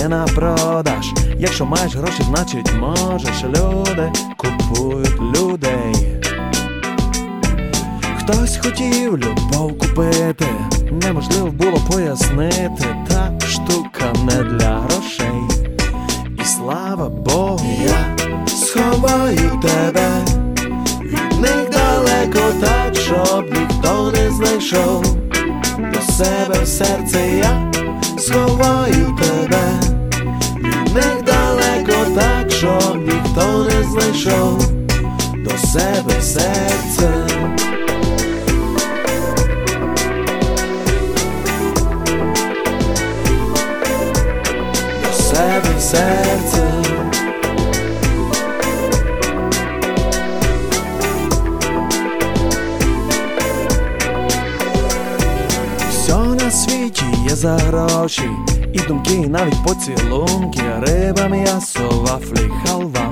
є на продаж. Якщо маєш гроші, значить можеш. Люди купують людей. Хтось хотів любов купити, неможливо було пояснити. Та штука не для грошей. І слава Богу, я сховаю тебе від них далеко, так, щоб ніхто не знайшов. До себе в серце я сховаю тебе від них далеко, так, щоб ніхто не знайшов. До себе в серце. До себе в серце. Все на світі є за гроші, і думки, і навіть поцілунки, риба, м'ясо, вафлі, халва.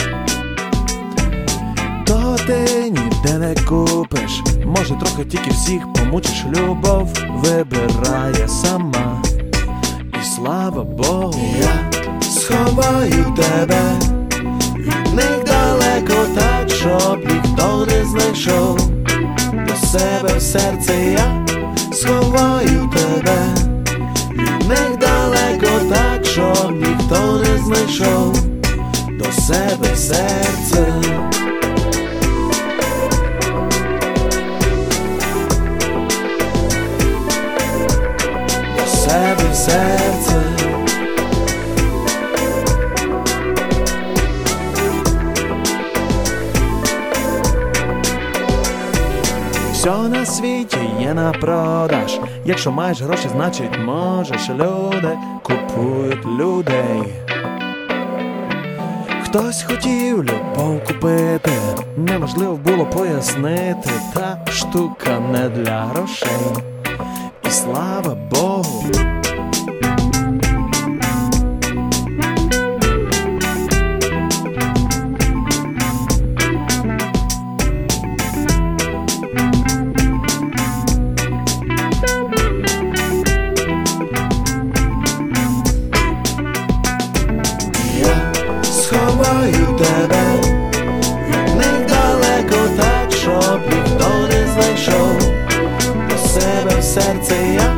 То ти ніде не купиш, може трохи тільки всіх помучиш. Любов вибирає сама. І слава Богу, я сховаю тебе від них далеко, так, щоб ніхто не знайшов. До себе в серце я сховаю тебе від них далеко, так, щоб ніхто не знайшов. До себе в серце. До себе в серце. Все на світі є на продаж. Якщо маєш гроші, значить можеш. Люди купують людей. Хтось хотів любов купити, неможливо було пояснити. Та штука не для грошей. І слава Богу. Сховаю тебе від них далеко, так, щоб ніхто не знайшов. До себе в серце я